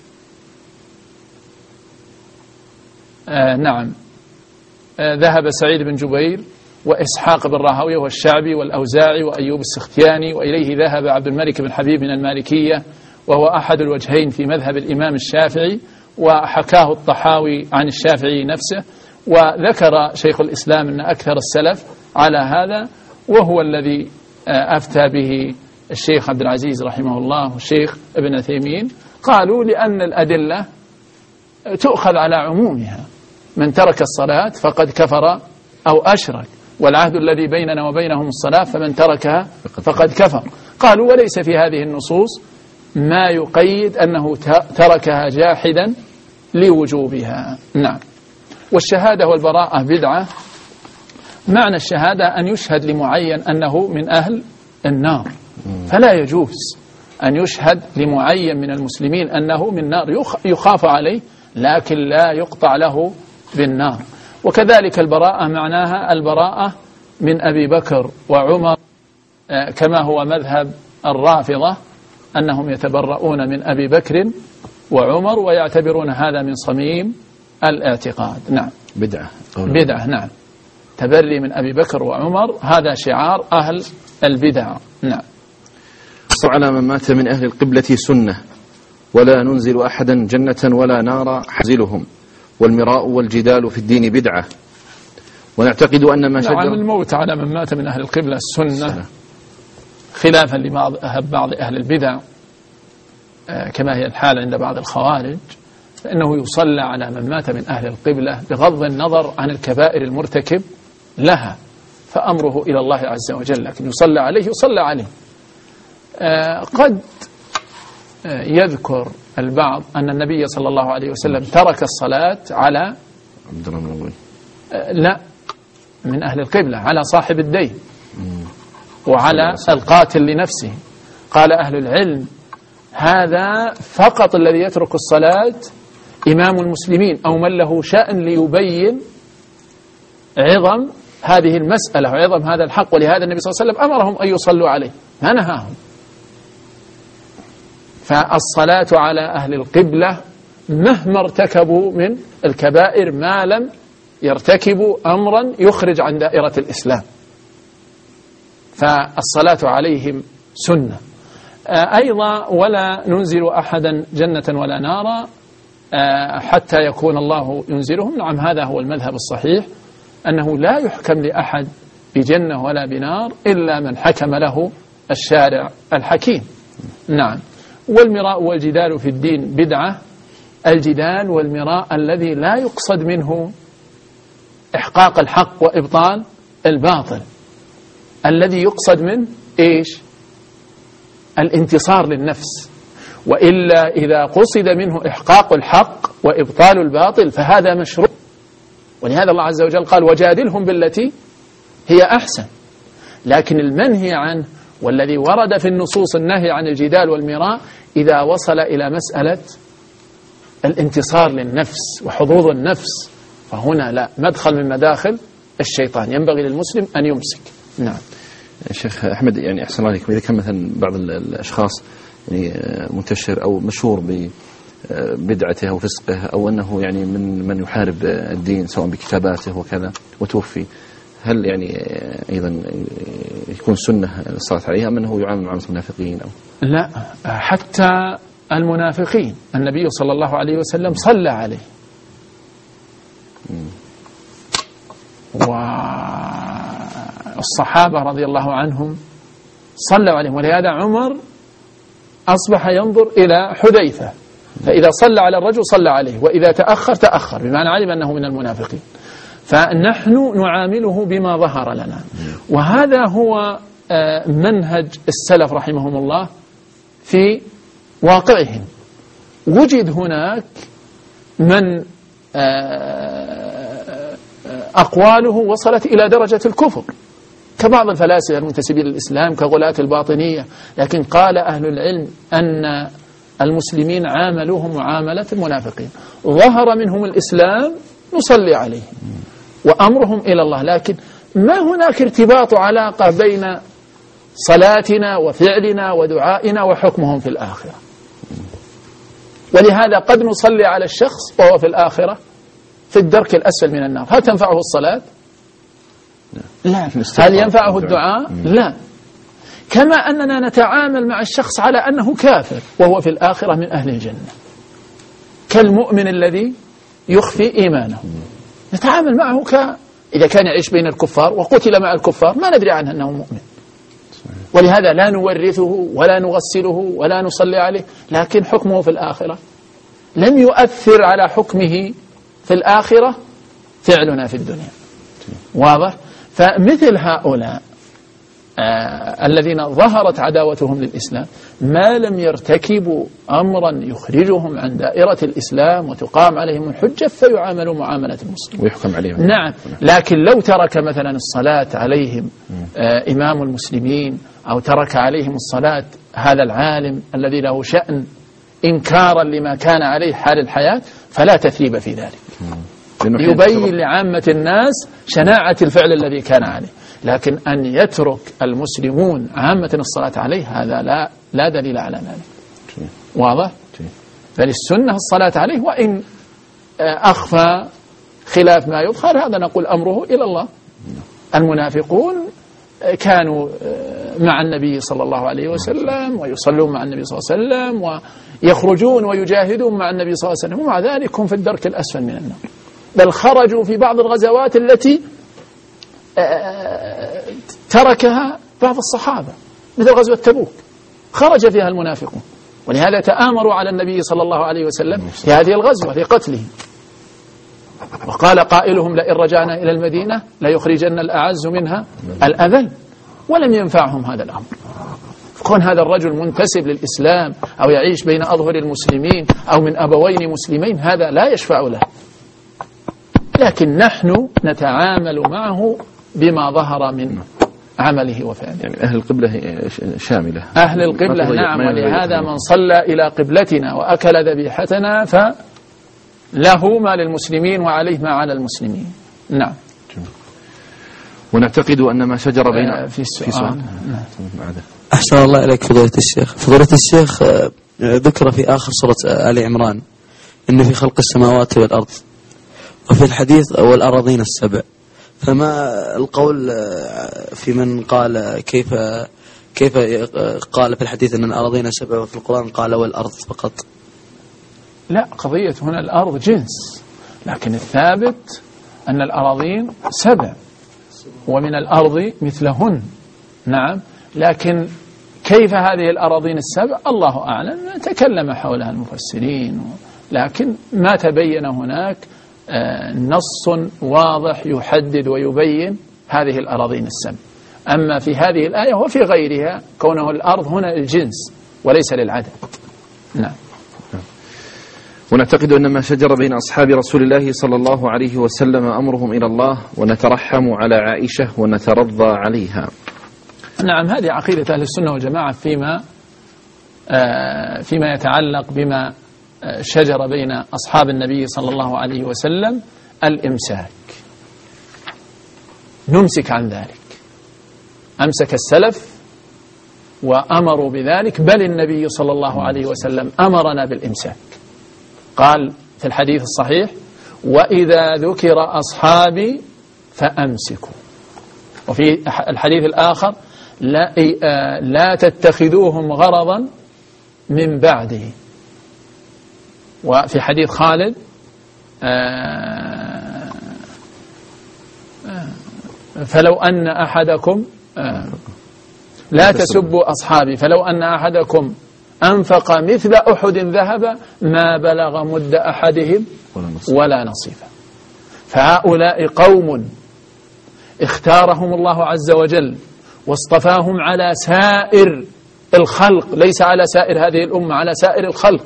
ذهب سعيد بن جبير وإسحاق بن راهويه والشعبي والأوزاعي وأيوب السختياني، وإليه ذهب عبد الملك بن حبيب من المالكية، وهو أحد الوجهين في مذهب الإمام الشافعي، وحكاه الطحاوي عن الشافعي نفسه، وذكر شيخ الإسلام أن أكثر السلف على هذا، وهو الذي أفتى به الشيخ عبد العزيز رحمه الله والشيخ ابن عثيمين، قالوا لأن الأدلة تؤخذ على عمومها، من ترك الصلاة فقد كفر أو أشرك، والعهد الذي بيننا وبينهم الصلاة فمن تركها فقد كفر. قالوا وليس في هذه النصوص ما يقيد أنه تركها جاحدا لوجوبها. نعم. والشهادة والبراءة بدعة. معنى الشهادة أن يشهد لمعين أنه من أهل النار، فلا يجوز أن يشهد لمعين من المسلمين أنه من نار، يخاف عليه لكن لا يقطع له بالنار. وكذلك البراءة معناها البراءة من أبي بكر وعمر، كما هو مذهب الرافضة أنهم يتبرؤون من أبي بكر وعمر ويعتبرون هذا من صميم الاعتقاد. نعم. بدعة. نعم. تبري من أبي بكر وعمر هذا شعار أهل البدع. نعم. على من مات من أهل القبلة سنة، ولا ننزل أحدا جنة ولا نار حزلهم، والمراء والجدال في الدين بدعة، ونعتقد أن ما شجر. نعم. الموت على من مات من أهل القبلة السنة، خلافا لبعض أهل البدع كما هي الحال عند بعض الخوارج، فإنه يصلى على من مات من أهل القبلة بغض النظر عن الكبائر المرتكب لها، فأمره إلى الله عز وجل، لكن يصلى عليه. قد يذكر البعض أن النبي صلى الله عليه وسلم ترك الصلاة على لا من أهل القبلة، على صاحب الدين وعلى القاتل لنفسه. قال أهل العلم هذا فقط الذي يترك الصلاة إمام المسلمين أو من له شأن ليبين عظم هذه المسألة وعظم هذا الحق، ولهذا النبي صلى الله عليه وسلم أمرهم أن يصلوا عليه ما نهاهم. فالصلاة على أهل القبلة مهما ارتكبوا من الكبائر ما لم يرتكبوا أمرا يخرج عن دائرة الإسلام، فالصلاة عليهم سنة. أيضا ولا ننزل أحدا جنة ولا نارا حتى يكون الله ينزلهم. نعم. هذا هو المذهب الصحيح، أنه لا يحكم لأحد بجنة ولا بنار إلا من حكم له الشارع الحكيم. نعم. والمراء والجدال في الدين بدعة. الجدال والمراء الذي لا يقصد منه إحقاق الحق وإبطال الباطل، الذي يقصد منه إيش؟ الانتصار للنفس، وإلا إذا قصد منه إحقاق الحق وإبطال الباطل فهذا مشروع. ولهذا الله عز وجل قال وجادلهم بالتي هي أحسن. لكن المنهي عنه والذي ورد في النصوص النهي عن الجدال والمراء إذا وصل إلى مسألة الانتصار للنفس وحظوظ النفس، فهنا لا، مدخل من مداخل الشيطان، ينبغي للمسلم أن يمسك. نعم. شيخ أحمد، يعني أحسن الله عليكم، إذا كان مثلا بعض الأشخاص يعني منتشر أو مشهور ببدعته أو فسقه، أو أنه يعني من يحارب الدين سواء بكتاباته وكذا وتوفي، هل يعني أيضا يكون سنة الصلاة عليها أم أنه يعامل مع المنافقين أو؟ لا، حتى المنافقين النبي صلى الله عليه وسلم صلى عليه، والصحابة رضي الله عنهم صلوا عليهم. ولهذا عمر أصبح ينظر إلى حذيفة، فإذا صلى على الرجل صلى عليه، وإذا تأخر بمعنى علم أنه من المنافقين. فنحن نعامله بما ظهر لنا، وهذا هو منهج السلف رحمهم الله في واقعهم. وجد هناك من أقواله وصلت إلى درجة الكفر كبعض الفلاسفة المنتسبين للإسلام كغلاة الباطنية، لكن قال أهل العلم أن المسلمين عاملوهم معاملة المنافقين، ظهر منهم الإسلام نصلي عليهم وأمرهم إلى الله، لكن ما هناك ارتباط علاقة بين صلاتنا وفعلنا ودعائنا وحكمهم في الآخرة. ولهذا قد نصلي على الشخص وهو في الآخرة في الدرك الأسفل من النار، هل تنفعه الصلاة؟ لا. هل ينفعه الدعاء؟ لا. كما أننا نتعامل مع الشخص على أنه كافر وهو في الآخرة من أهل الجنة، كالمؤمن الذي يخفي إيمانه، نتعامل معه إذا كان يعيش بين الكفار وقتل مع الكفار ما ندري عنه أنه مؤمن. ولهذا لا نورثه ولا نغسله ولا نصلي عليه، لكن حكمه في الآخرة لم يؤثر على حكمه في الآخرة فعلنا في الدنيا. واضح؟ فمثل هؤلاء الذين ظهرت عداوتهم للإسلام ما لم يرتكبوا أمرا يخرجهم عن دائرة الإسلام وتقام عليهم الحجة فيعاملوا معاملة المسلم ويحكم عليهم. نعم، لكن لو ترك مثلا الصلاة عليهم إمام المسلمين أو ترك عليهم الصلاة هذا العالم الذي له شأن إنكارا لما كان عليه حال الحياة فلا تثريب في ذلك، يبين لعامة الناس شناعة الفعل الذي كان عليه. لكن أن يترك المسلمون عامة الصلاة عليه هذا لا دليل على ذلك. واضح؟ بل السنة الصلاة عليه، وإن أخفى خلاف ما يظهر هذا نقول أمره إلى الله. المنافقون كانوا مع النبي صلى الله عليه وسلم ويصلون مع النبي صلى الله عليه وسلم ويخرجون ويجاهدون مع النبي صلى الله عليه وسلم، ومع ذلك هم في الدرك الأسفل من النار. بل خرجوا في بعض الغزوات التي تركها بعض الصحابة مثل غزوة تبوك خرج فيها المنافقون، ولهذا تآمروا على النبي صلى الله عليه وسلم في هذه الغزوة في قتله، وقال قائلهم لئن رجعنا إلى المدينة ليخرجن الأعز منها الأذل، ولم ينفعهم هذا الأمر. كون هذا الرجل منتسب للإسلام أو يعيش بين أظهر المسلمين أو من أبوين مسلمين هذا لا يشفع له، لكن نحن نتعامل معه بما ظهر من عمله وفعله. يعني أهل القبلة شاملة، أهل القبلة نعم، ولهذا من صلى إلى قبلتنا وأكل ذبيحتنا فله ما للمسلمين وعليه ما على المسلمين. نعم. ونعتقد أن ما شجر بين في السؤال. أحسن الله إليك فضيلة الشيخ. فضيلة الشيخ ذكر في آخر سورة آل عمران إن في خلق السماوات والأرض، وفي الحديث والأراضين السبع، فما القول في من قال كيف قال في الحديث أن الأراضين السبع وفي القرآن قال والأرض فقط؟ لا، قضية هنا الأرض جنس، لكن الثابت أن الأراضين سبع ومن الأرض مثلهن. نعم، لكن كيف هذه الأراضين السبع الله أعلم، تكلم حولها المفسرين، لكن ما تبين هناك نص واضح يحدد ويبين هذه الأراضين السبع. أما في هذه الآية وفي غيرها كونه الأرض هنا الجنس وليس للعدد. نعم. ونعتقد أن ما شجر بين أصحاب رسول الله صلى الله عليه وسلم أمرهم إلى الله، ونترحم على عائشة ونترضى عليها. نعم، هذه عقيدة أهل السنة والجماعة فيما يتعلق بما شجر بين أصحاب النبي صلى الله عليه وسلم، الإمساك، نمسك عن ذلك. أمسك السلف وأمروا بذلك، بل النبي صلى الله عليه وسلم أمرنا بالإمساك، قال في الحديث الصحيح وإذا ذكر أصحابي فأمسكوا، وفي الحديث الآخر لا تتخذوهم غرضا من بعده، وفي حديث خالد فلو أن أحدكم لا تسبوا أصحابي فلو أن أحدكم أنفق مثل أحد ذهب ما بلغ مد أحدهم ولا نصيفا. فهؤلاء قوم اختارهم الله عز وجل واصطفاهم على سائر الخلق، ليس على سائر هذه الأمة، على سائر الخلق.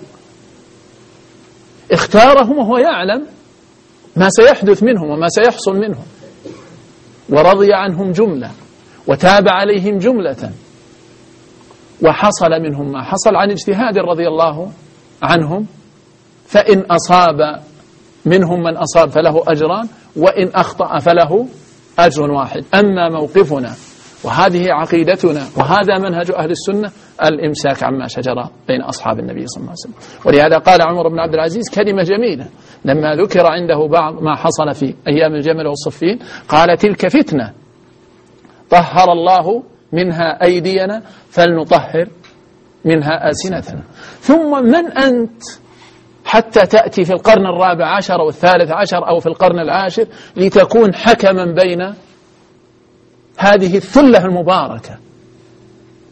اختارهم وهو يعلم ما سيحدث منهم وما سيحصل منهم، ورضي عنهم جملة وتاب عليهم جملة، وحصل منهم ما حصل عن اجتهاد رضي الله عنهم. فإن أصاب منهم من أصاب فله أجران، وإن أخطأ فله أجر واحد. أما موقفنا وهذه عقيدتنا وهذا منهج أهل السنة الإمساك عما شجر بين أصحاب النبي صلى الله عليه وسلم. ولهذا قال عمر بن عبد العزيز كلمة جميلة لما ذكر عنده بعض ما حصل في أيام الجمل والصفين، قال تلك فتنة طهر الله منها أيدينا فلنطهر منها ألسنتنا. ثم من أنت حتى تأتي في القرن الرابع عشر أو الثالث عشر أو في القرن العاشر لتكون حكما بين هذه الثلة المباركة؟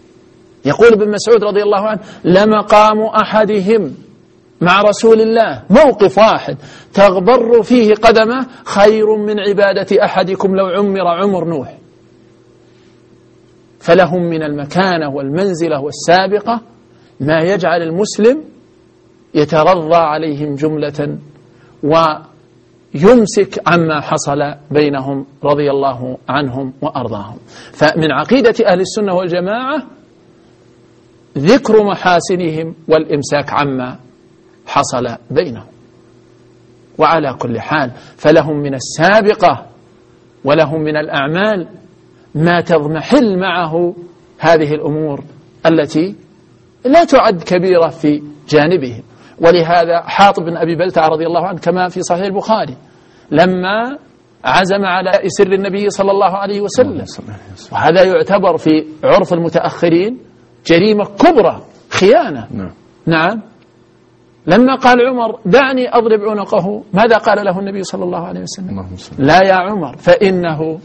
يقول ابن مسعود رضي الله عنه: لمقام أحدهم مع رسول الله موقف واحد تغبر فيه قدمه خير من عبادة أحدكم لو عمر عمر نوح. فلهم من المكانة والمنزلة والسابقة ما يجعل المسلم يترضى عليهم جملة ويمسك عما حصل بينهم رضي الله عنهم وأرضاهم. فمن عقيدة أهل السنة والجماعة ذكر محاسنهم والإمساك عما حصل بينهم. وعلى كل حال فلهم من السابقة ولهم من الأعمال ما تضمحل معه هذه الأمور التي لا تعد كبيرة في جانبهم. ولهذا حاطب بن أبي بلتع رضي الله عنه كما في صحيح البخاري لما عزم على سر النبي صلى الله عليه وسلم، وهذا يعتبر في عرف المتأخرين جريمة كبرى، خيانة. نعم. لما قال عمر: دعني أضرب عنقه، ماذا قال له النبي صلى الله عليه وسلم؟ لا يا عمر، فإنه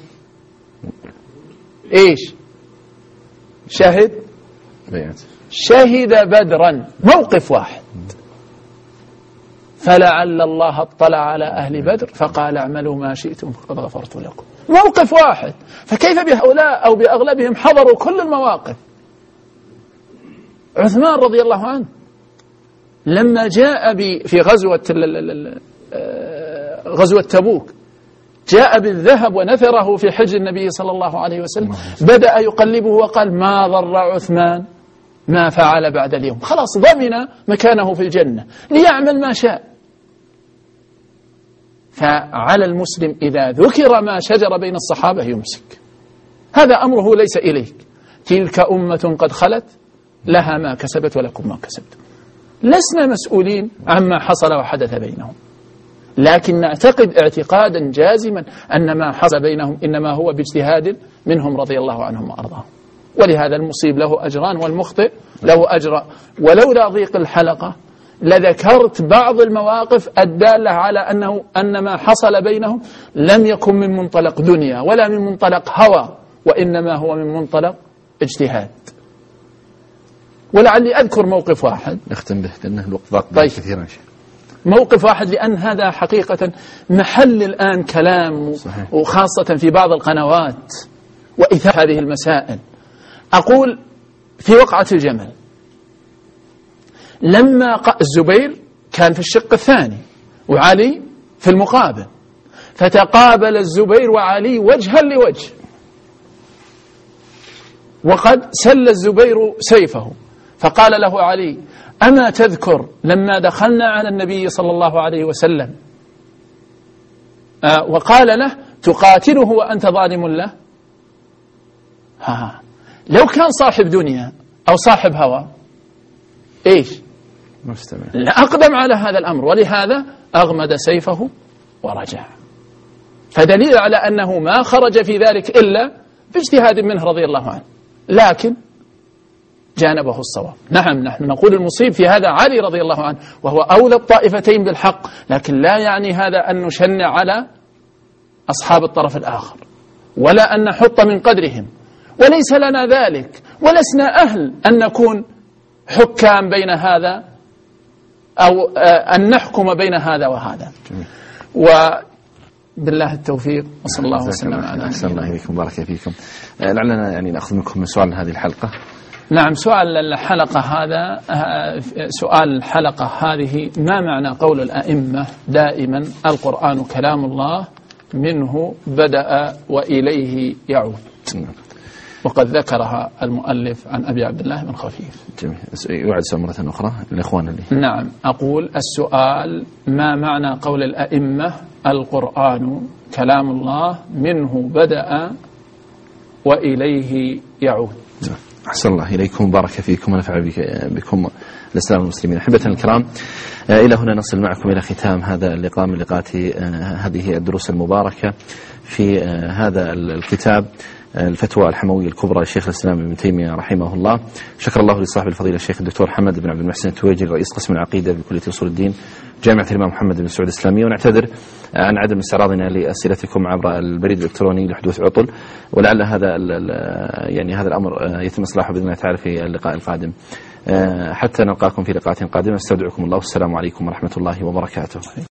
إيش؟ شهد بدرا، موقف واحد. فلعل الله اطلع على أهل بدر فقال: اعملوا ما شئتم فقد غفرت لكم. موقف واحد. فكيف بهؤلاء أو بأغلبهم حضروا كل المواقف؟ عثمان رضي الله عنه لما جاء في غزوة تبوك جاء بالذهب ونثره في حجر النبي صلى الله عليه وسلم، بدأ يقلبه وقال: ما ضر عثمان ما فعل بعد اليوم، خلاص ضمن مكانه في الجنة ليعمل ما شاء. فعلى المسلم إذا ذكر ما شجر بين الصحابة يمسك، هذا أمره ليس إليك. تلك أمة قد خلت لها ما كسبت ولكم ما كسبتم. لسنا مسؤولين عما حصل وحدث بينهم، لكن نعتقد اعتقادا جازما أن ما حصل بينهم إنما هو باجتهاد منهم رضي الله عنهم وأرضاهم. ولهذا المصيب له أجران والمخطئ له أجر. ولولا ضيق الحلقة لذكرت بعض المواقف الدالة على أن ما حصل بينهم لم يكن من منطلق دنيا ولا من منطلق هوى، وإنما هو من منطلق اجتهاد. ولعلي أذكر موقف واحد نختم به لأنه الوقت ضاق كثيرا. موقف واحد، لأن هذا حقيقة محل الآن كلام، وخاصة في بعض القنوات وإثارة هذه المسائل. أقول في وقعة الجمل لما الزبير كان في الشق الثاني وعلي في المقابل، فتقابل الزبير وعلي وجها لوجه، وقد سل الزبير سيفه، فقال له علي: أما تذكر لما دخلنا على النبي صلى الله عليه وسلم وقال له: تقاتله وأنت ظالم له؟ لو كان صاحب دنيا أو صاحب هوى إيش؟ لا أقدم على هذا الأمر، ولهذا أغمد سيفه ورجع. فدليل على أنه ما خرج في ذلك إلا باجتهاد منه رضي الله عنه، لكن جانبه الصواب. نعم، نحن نقول المصيب في هذا علي رضي الله عنه، وهو أولى الطائفتين بالحق، لكن لا يعني هذا أن نشنع على أصحاب الطرف الآخر ولا أن نحط من قدرهم، وليس لنا ذلك، ولسنا أهل أن نكون حكام بين هذا أو أن نحكم بين هذا وهذا. وبالله التوفيق، وصلى الله وسلم على أحسن الله إليكم، بارك فيكم. لعلنا يعني نأخذ منكم من سؤال هذه الحلقة. نعم، سؤال الحلقة هذا، سؤال الحلقة هذه: ما معنى قول الأئمة دائما القرآن كلام الله منه بدأ وإليه يعود؟ وقد ذكرها المؤلف عن أبي عبد الله بن خفيف. جميل. يعد سؤال مرة أخرى للإخوان اللي. نعم، أقول السؤال: ما معنى قول الأئمة القرآن كلام الله منه بدأ وإليه يعود؟ أحسن الله إليكم، بارك فيكم ونفع بكم الإسلام المسلمين. أحبتنا الكرام، إلى هنا نصل معكم إلى ختام هذا اللقاء من لقاءات هذه الدروس المباركة في هذا الكتاب الفتوى الحموية الكبرى للشيخ الإسلام ابن تيمية رحمه الله. شكر الله لصاحب الفضيلة الشيخ الدكتور حمد بن عبد المحسن التويجري رئيس قسم العقيدة بكلية أصول الدين جامعة الإمام محمد بن سعود الإسلامية. ونعتذر عن عدم استعراضنا لأسئلتكم عبر البريد الإلكتروني لحدوث عطل، ولعل هذا يعني هذا الأمر يتم إصلاحه بإذن الله تعالى في اللقاء القادم. حتى نلقاكم في لقاءات قادمة، استودعكم الله والسلام عليكم ورحمة الله وبركاته.